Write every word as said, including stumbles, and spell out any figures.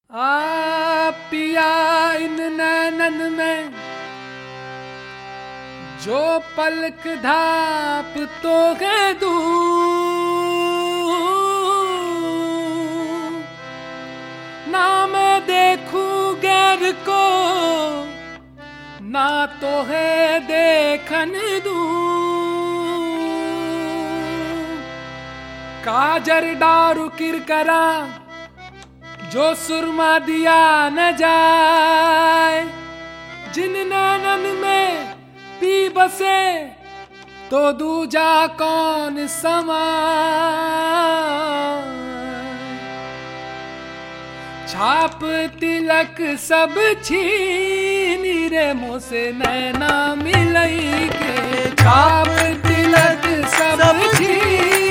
आ पिया इन नैनन में जो पलक धाप तो है दूं, ना मैं देखूं गैर को ना तो है देखन दूं। काजर डारू किरकरा जो सुरमा दिया न जाए, जिन नैनन में पी बसे तो दूजा कौन समाए। छाप तिलक सब छीनी रे मुँह से नैना मिलई के, छाप तिलक सब छीनी